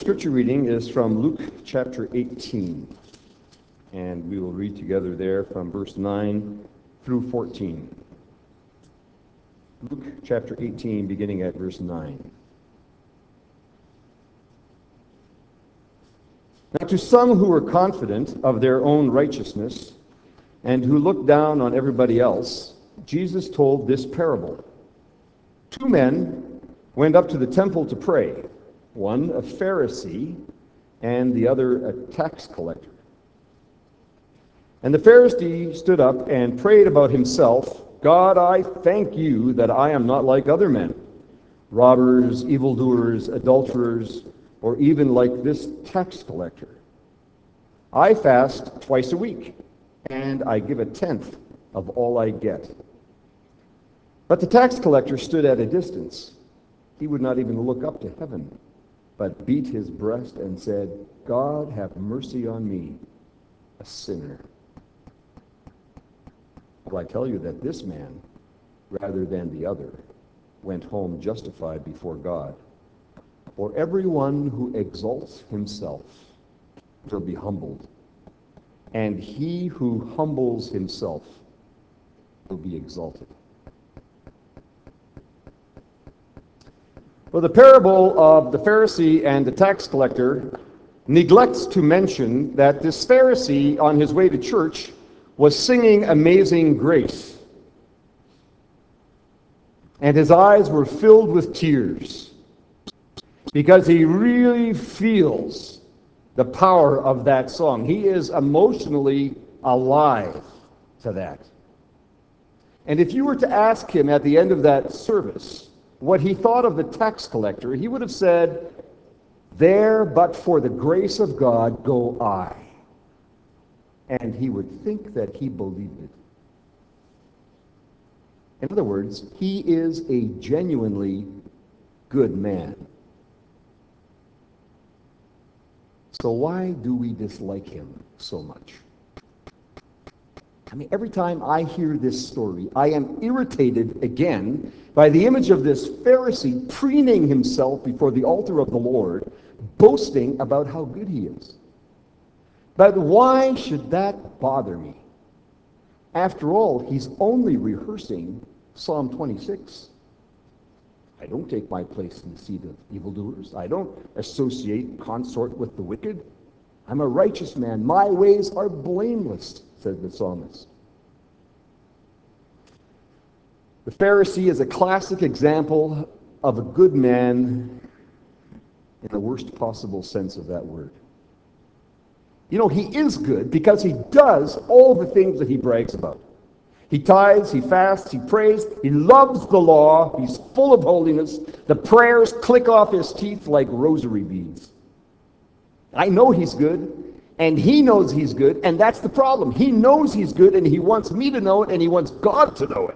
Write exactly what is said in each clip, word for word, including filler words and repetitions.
Scripture reading is from Luke chapter eighteen, and we will read together there from verse nine through fourteen. Luke chapter eighteen, beginning at verse nine. Now to some who were confident of their own righteousness and who looked down on everybody else, Jesus told this parable. Two men went up to the temple to pray, one a Pharisee and the other a tax collector. And the Pharisee stood up and prayed about himself, God, I thank you that I am not like other men, robbers, evildoers, adulterers, or even like this tax collector. I fast twice a week, and I give a tenth of all I get. But the tax collector stood at a distance. He would not even look up to heaven, but beat his breast and said, God, have mercy on me, a sinner. Well, I tell you that this man, rather than the other, went home justified before God. For everyone who exalts himself will be humbled, and he who humbles himself will be exalted. Well, the parable of the Pharisee and the tax collector neglects to mention that this Pharisee, on his way to church, was singing Amazing Grace. And his eyes were filled with tears because he really feels the power of that song. He is emotionally alive to that. And if you were to ask him at the end of that service what he thought of the tax collector, he would have said, there but for the grace of God go I. And he would think that he believed it. In other words, he is a genuinely good man. So why do we dislike him so much? I mean, every time I hear this story, I am irritated again by the image of this Pharisee preening himself before the altar of the Lord, boasting about how good he is. But why should that bother me? After all, he's only rehearsing Psalm twenty-six. I don't take my place in the seat of evildoers. I don't associate, consort with the wicked. I'm a righteous man. My ways are blameless, said the psalmist. The Pharisee is a classic example of a good man in the worst possible sense of that word. You know, he is good because he does all the things that he brags about. He tithes, he fasts, he prays, he loves the law, he's full of holiness. The prayers click off his teeth like rosary beads. I know he's good, and he knows he's good, and that's the problem. He knows he's good, and he wants me to know it, and he wants God to know it.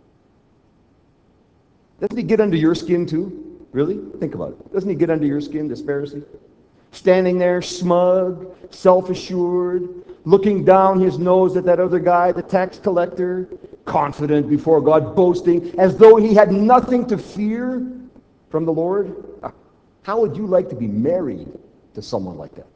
Doesn't he get under your skin too? Really? Think about it. Doesn't he get under your skin, this Pharisee? Standing there, smug, self-assured, looking down his nose at that other guy, the tax collector, confident before God, boasting, as though he had nothing to fear from the Lord. How would you like to be married to someone like that?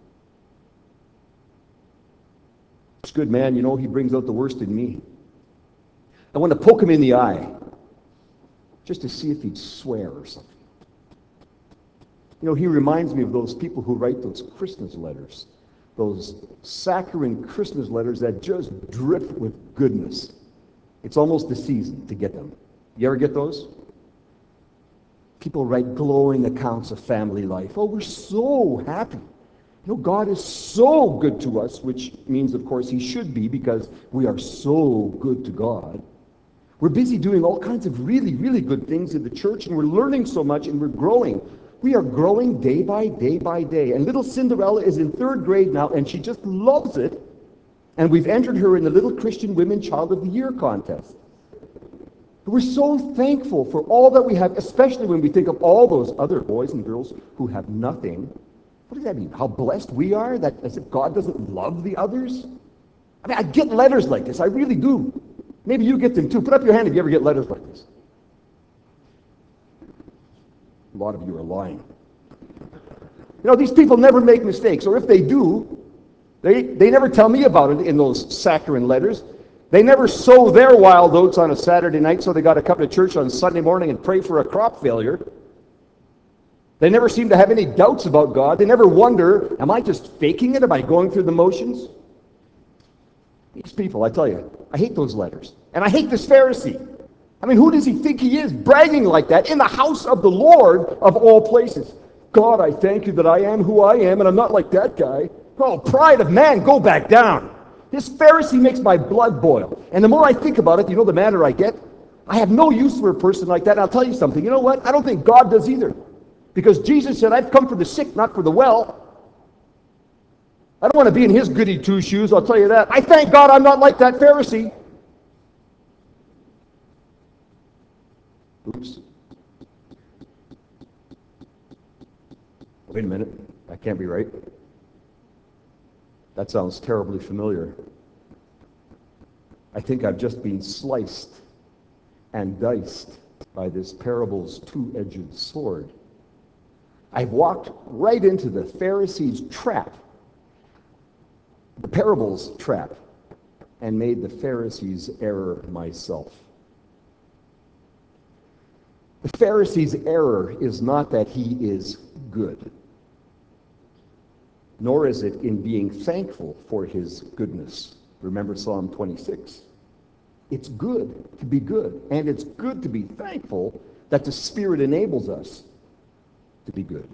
It's good, man. You know, he brings out the worst in me. I want to poke him in the eye just to see if he'd swear or something. You know, he reminds me of those people who write those Christmas letters, those saccharine Christmas letters that just drip with goodness. It's almost the season to get them. You ever get those? People write glowing accounts of family life. Oh, we're so happy. You know, God is so good to us, which means, of course, he should be because we are so good to God. We're busy doing all kinds of really, really good things in the church, and we're learning so much, and we're growing. We are growing day by day by day. And little Cinderella is in third grade now, and she just loves it. And we've entered her in the Little Christian Women Child of the Year contest. We're so thankful for all that we have, especially when we think of all those other boys and girls who have nothing. What does that mean? How blessed we are? That as if God doesn't love the others? I mean, I get letters like this. I really do. Maybe you get them too. Put up your hand if you ever get letters like this. A lot of you are lying. You know, these people never make mistakes, or if they do, they, they never tell me about it in those saccharine letters. They never sow their wild oats on a Saturday night so they got to come to church on Sunday morning and pray for a crop failure. They never seem to have any doubts about God. They never wonder, am I just faking it? Am I going through the motions? These people, I tell you, I hate those letters. And I hate this Pharisee. I mean, who does he think he is, bragging like that in the house of the Lord of all places? God, I thank you that I am who I am, and I'm not like that guy. Oh, pride of man, go back down. This Pharisee makes my blood boil. And the more I think about it, you know the madder I get? I have no use for a person like that. And I'll tell you something. You know what? I don't think God does either. Because Jesus said, I've come for the sick, not for the well. I don't want to be in his goody two-shoes, I'll tell you that. I thank God I'm not like that Pharisee. Oops. Wait a minute. That can't be right. That sounds terribly familiar. I think I've just been sliced and diced by this parable's two-edged sword. I've walked right into the Pharisees' trap, the parable's trap, and made the Pharisees' error myself. The Pharisee's error is not that he is good, nor is it in being thankful for his goodness. Remember Psalm twenty-six. It's good to be good, and it's good to be thankful that the Spirit enables us to be good.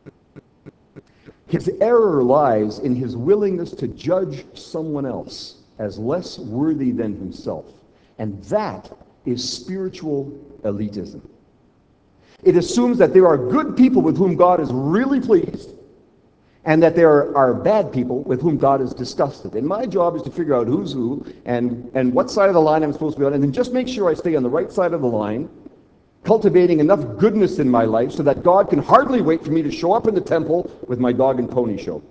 His error lies in his willingness to judge someone else as less worthy than himself, and that is spiritual elitism. It assumes that there are good people with whom God is really pleased, and that there are bad people with whom God is disgusted. And my job is to figure out who's who and, and what side of the line I'm supposed to be on, and then just make sure I stay on the right side of the line, cultivating enough goodness in my life so that God can hardly wait for me to show up in the temple with my dog and pony show.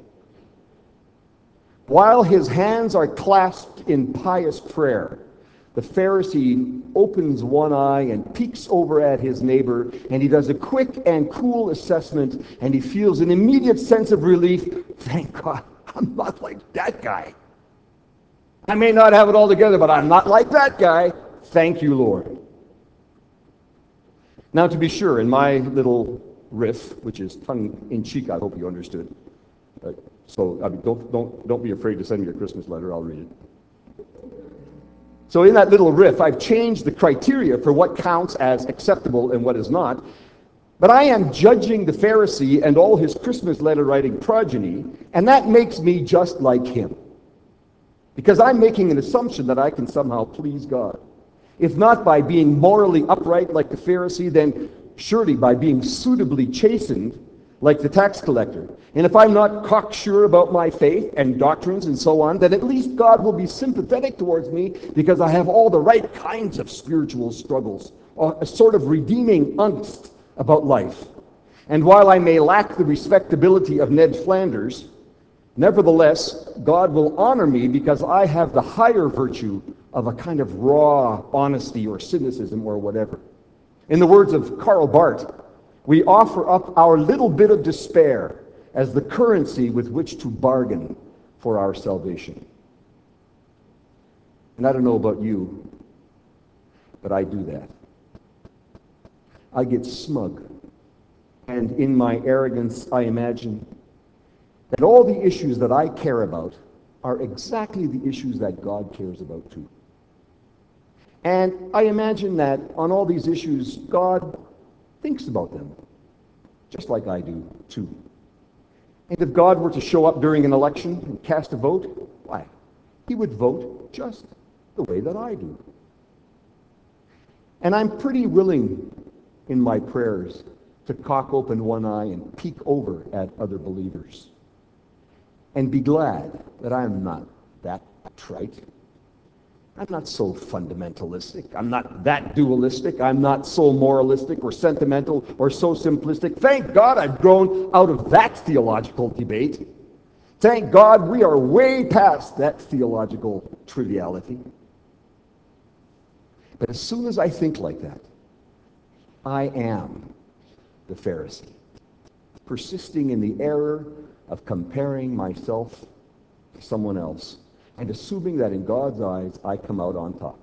While his hands are clasped in pious prayer, the Pharisee opens one eye and peeks over at his neighbor, and he does a quick and cool assessment, and he feels an immediate sense of relief. Thank God, I'm not like that guy. I may not have it all together, but I'm not like that guy. Thank you, Lord. Now, to be sure, in my little riff, which is tongue-in-cheek, I hope you understood. Uh, so I mean, don't, don't, don't be afraid to send me a Christmas letter. I'll read it. So in that little riff, I've changed the criteria for what counts as acceptable and what is not. But I am judging the Pharisee and all his Christmas letter-writing progeny, and that makes me just like him. Because I'm making an assumption that I can somehow please God. If not by being morally upright like the Pharisee, then surely by being suitably chastened like the tax collector. And if I'm not cocksure about my faith and doctrines and so on, then at least God will be sympathetic towards me because I have all the right kinds of spiritual struggles, a sort of redeeming angst about life. And while I may lack the respectability of Ned Flanders, nevertheless, God will honor me because I have the higher virtue of a kind of raw honesty or cynicism or whatever. In the words of Karl Barth, we offer up our little bit of despair as the currency with which to bargain for our salvation. And I don't know about you, but I do that. I get smug. And in my arrogance, I imagine that all the issues that I care about are exactly the issues that God cares about too. And I imagine that on all these issues, God thinks about them, just like I do too. And if God were to show up during an election and cast a vote, why, he would vote just the way that I do. And I'm pretty willing in my prayers to cock open one eye and peek over at other believers and be glad that I'm not that trite. I'm not so fundamentalistic. I'm not that dualistic. I'm not so moralistic or sentimental or so simplistic. Thank God I've grown out of that theological debate. Thank God we are way past that theological triviality. But as soon as I think like that, I am the Pharisee. persisting in the error of comparing myself to someone else and assuming that in God's eyes I come out on top.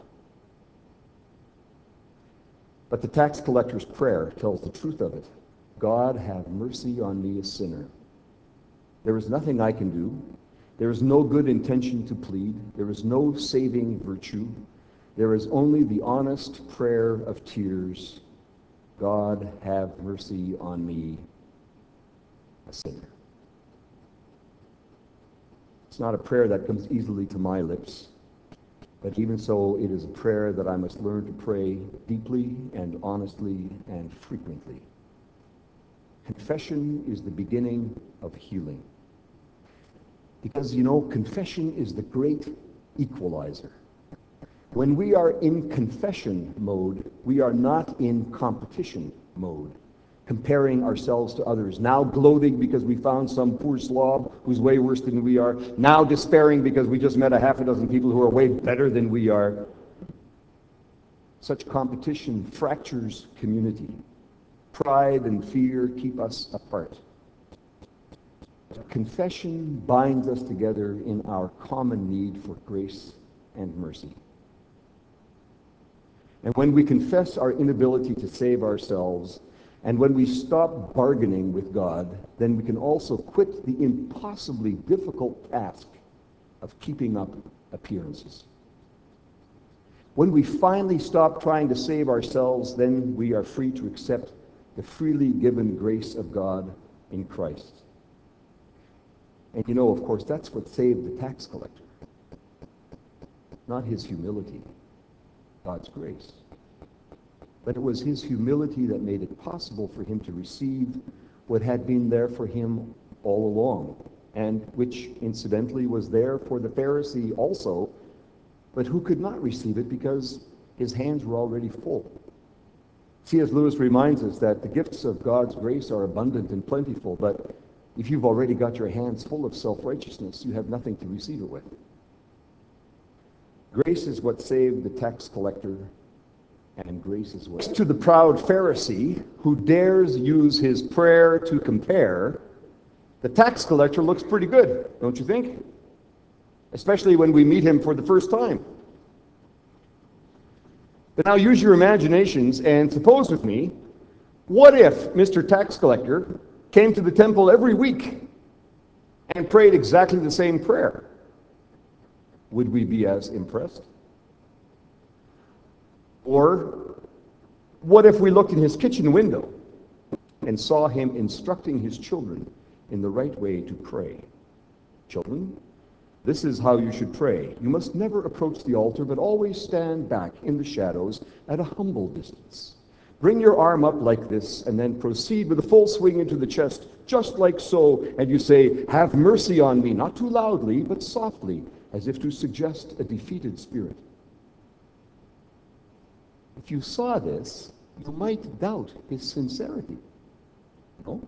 But the tax collector's prayer tells the truth of it. God, have mercy on me, a sinner. There is nothing I can do. There is no good intention to plead. There is no saving virtue. There is only the honest prayer of tears. God, have mercy on me, a sinner. It's not a prayer that comes easily to my lips, but even so, it is a prayer that I must learn to pray deeply and honestly and frequently. Confession is the beginning of healing. Because, you know, confession is the great equalizer. When we are in confession mode, we are not in competition mode, comparing ourselves to others, now gloating because we found some poor slob who's way worse than we are, now despairing because we just met a half a dozen people who are way better than we are. Such competition fractures community. Pride and fear keep us apart. Confession binds us together in our common need for grace and mercy. And when we confess our inability to save ourselves, and when we stop bargaining with God, then we can also quit the impossibly difficult task of keeping up appearances. When we finally stop trying to save ourselves, then we are free to accept the freely given grace of God in Christ. And you know, of course, that's what saved the tax collector. Not his humility, God's grace. But it was his humility that made it possible for him to receive what had been there for him all along, and which, incidentally, was there for the Pharisee also, but who could not receive it because his hands were already full. C S Lewis reminds us that the gifts of God's grace are abundant and plentiful, but if you've already got your hands full of self-righteousness, you have nothing to receive it with. Grace is what saved the tax collector, and grace is what... To the proud Pharisee who dares use his prayer to compare, the tax collector looks pretty good, don't you think? Especially when we meet him for the first time. But now use your imaginations and suppose with me, what if Mister Tax Collector came to the temple every week and prayed exactly the same prayer? Would we be as impressed? Or what if we looked in his kitchen window and saw him instructing his children in the right way to pray? Children, this is how you should pray. You must never approach the altar, but always stand back in the shadows at a humble distance. Bring your arm up like this, and then proceed with a full swing into the chest, just like so, and you say, "Have mercy on me," not too loudly, but softly, as if to suggest a defeated spirit. If you saw this, you might doubt his sincerity. No?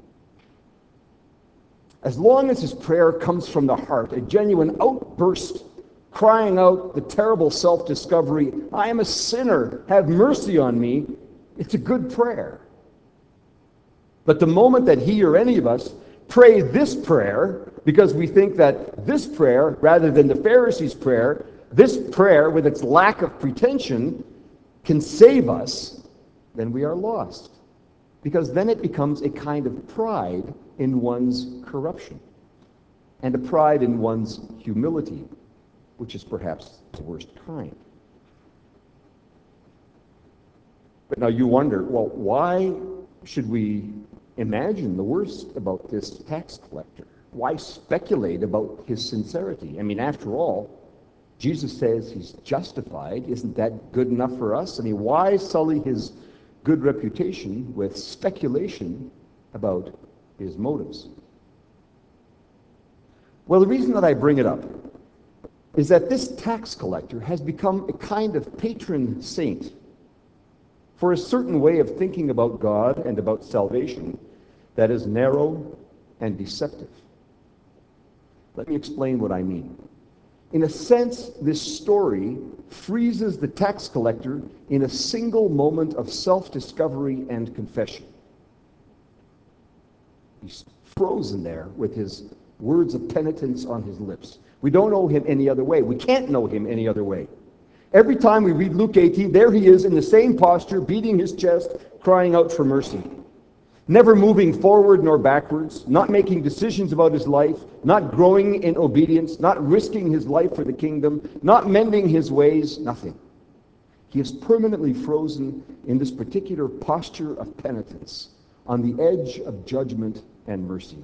As long as his prayer comes from the heart, a genuine outburst, crying out the terrible self-discovery, "I am a sinner, have mercy on me," it's a good prayer. But the moment that he or any of us pray this prayer, because we think that this prayer, rather than the Pharisee's prayer, this prayer with its lack of pretension can save us, then we are lost. Because then it becomes a kind of pride in one's corruption, and a pride in one's humility, which is perhaps the worst kind. But now you wonder, well, why should we imagine the worst about this tax collector? Why speculate about his sincerity? I mean, after all, Jesus says he's justified. Isn't that good enough for us? I mean, why sully his good reputation with speculation about his motives? Well, the reason that I bring it up is that this tax collector has become a kind of patron saint for a certain way of thinking about God and about salvation that is narrow and deceptive. Let me explain what I mean. In a sense, this story freezes the tax collector in a single moment of self-discovery and confession. He's frozen there with his words of penitence on his lips. We don't know him any other way. We can't know him any other way. Every time we read Luke eighteen, there he is in the same posture, beating his chest, crying out for mercy. Never moving forward nor backwards, not making decisions about his life, not growing in obedience, not risking his life for the kingdom, not mending his ways, nothing. He is permanently frozen in this particular posture of penitence, on the edge of judgment and mercy.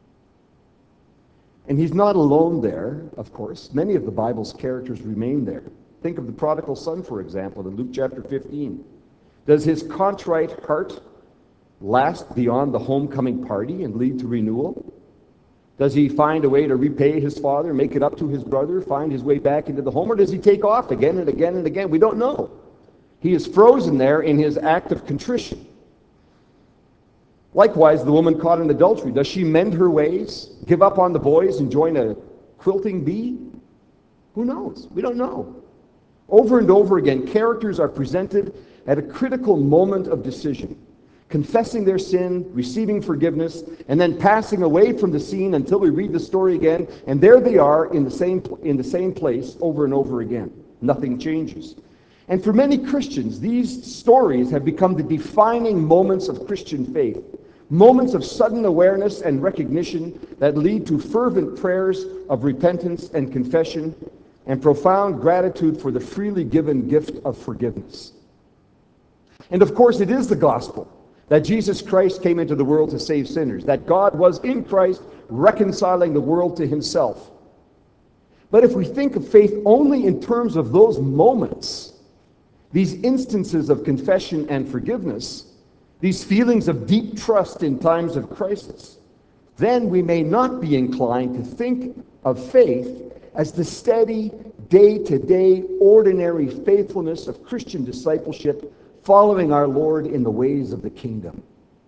And he's not alone there, of course. Many of the Bible's characters remain there. Think of the prodigal son, for example, in Luke chapter fifteen. Does his contrite heart last beyond the homecoming party and lead to renewal? Does he find a way to repay his father, make it up to his brother, find his way back into the home, or does he take off again and again and again? We don't know. He is frozen there in his act of contrition. Likewise, the woman caught in adultery, does she mend her ways, give up on the boys, and join a quilting bee? Who knows? We don't know. Over and over again, characters are presented at a critical moment of decision, confessing their sin, receiving forgiveness, and then passing away from the scene until we read the story again, and there they are in the same, in the same place over and over again. Nothing changes. And for many Christians, these stories have become the defining moments of Christian faith, moments of sudden awareness and recognition that lead to fervent prayers of repentance and confession, and profound gratitude for the freely given gift of forgiveness. And of course, it is the gospel that Jesus Christ came into the world to save sinners, that God was in Christ reconciling the world to himself. But if we think of faith only in terms of those moments, these instances of confession and forgiveness, these feelings of deep trust in times of crisis, then we may not be inclined to think of faith as the steady, day-to-day, ordinary faithfulness of Christian discipleship, following our Lord in the ways of the kingdom.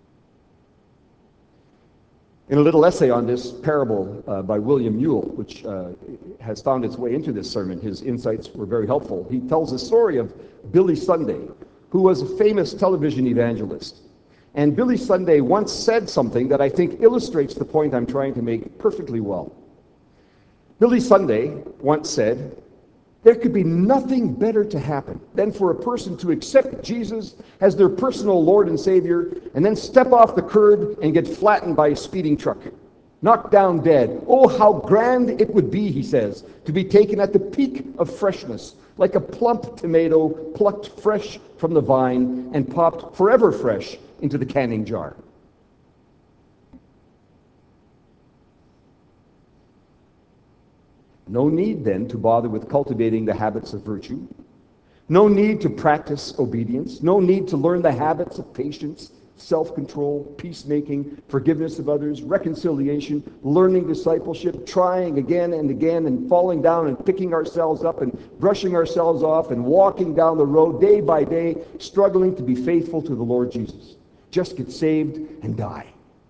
In a little essay on this parable uh, by William Ewell, which uh, has found its way into this sermon, his insights were very helpful. He tells the story of Billy Sunday, who was a famous television evangelist. And Billy Sunday once said something that I think illustrates the point I'm trying to make perfectly well. Billy Sunday once said, "There could be nothing better to happen than for a person to accept Jesus as their personal Lord and Savior and then step off the curb and get flattened by a speeding truck, knocked down dead. Oh, how grand it would be," he says, "to be taken at the peak of freshness, like a plump tomato plucked fresh from the vine and popped forever fresh into the canning jar." No need, then, to bother with cultivating the habits of virtue. No need to practice obedience. No need to learn the habits of patience, self-control, peacemaking, forgiveness of others, reconciliation, learning discipleship, trying again and again and falling down and picking ourselves up and brushing ourselves off and walking down the road day by day, struggling to be faithful to the Lord Jesus. Just get saved and die.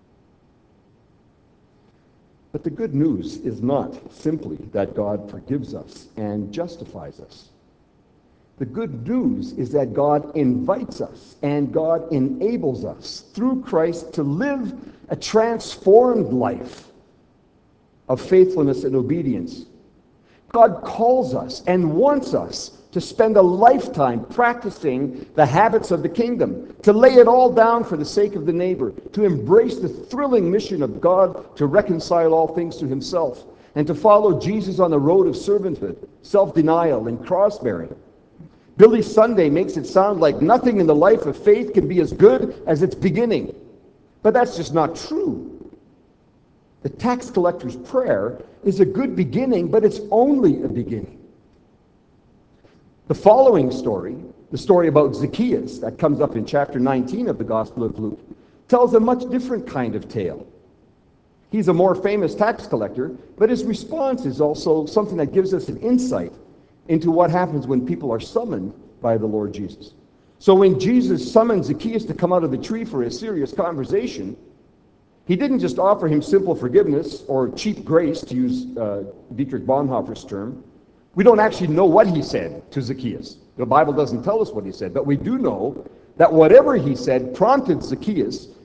But the good news is not simply that God forgives us and justifies us. The good news is that God invites us and God enables us through Christ to live a transformed life of faithfulness and obedience. God calls us and wants us to spend a lifetime practicing the habits of the kingdom, to lay it all down for the sake of the neighbor, to embrace the thrilling mission of God to reconcile all things to himself, and to follow Jesus on the road of servanthood, self-denial, and cross-bearing. Billy Sunday makes it sound like nothing in the life of faith can be as good as its beginning. But that's just not true. The tax collector's prayer is a good beginning, but it's only a beginning. The following story, the story about Zacchaeus, that comes up in chapter nineteen of the Gospel of Luke, tells a much different kind of tale. He's a more famous tax collector, but his response is also something that gives us an insight into what happens when people are summoned by the Lord Jesus. So when Jesus summoned Zacchaeus to come out of the tree for a serious conversation, he didn't just offer him simple forgiveness or cheap grace, to use uh, Dietrich Bonhoeffer's term. We don't actually know what he said to Zacchaeus. The Bible doesn't tell us what he said, but we do know that whatever he said prompted Zacchaeus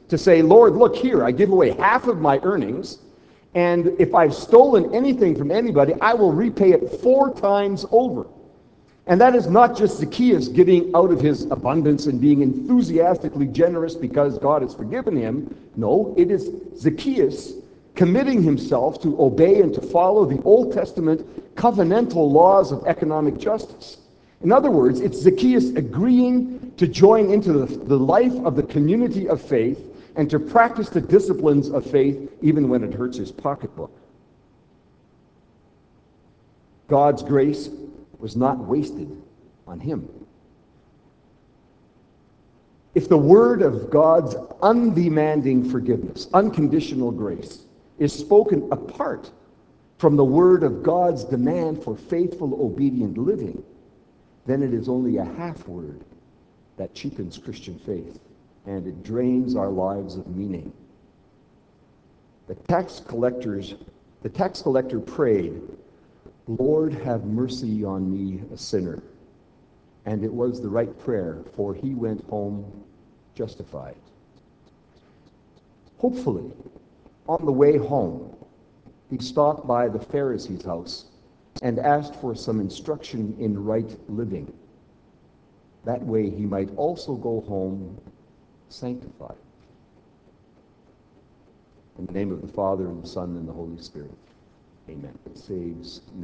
to say, Lord, look here, I give away half of my earnings, and if I've stolen anything from anybody, I will repay it four times over. And that is not just Zacchaeus giving out of his abundance and being enthusiastically generous because God has forgiven him. No, it is Zacchaeus committing himself to obey and to follow the Old Testament covenantal laws of economic justice. In other words, it's Zacchaeus agreeing to join into the, the life of the community of faith and to practice the disciplines of faith even when it hurts his pocketbook. God's grace was not wasted on him. If the word of God's undemanding forgiveness, unconditional grace, is spoken apart from the word of God's demand for faithful, obedient living, then it is only a half word that cheapens Christian faith, and it drains our lives of meaning. The tax collectors, the tax collector prayed, Lord, have mercy on me, a sinner. And it was the right prayer, for he went home justified. Hopefully, on the way home, he stopped by the Pharisee's house and asked for some instruction in right living. That way he might also go home sanctified. In the name of the Father, and the Son, and the Holy Spirit. Amen. It saves me.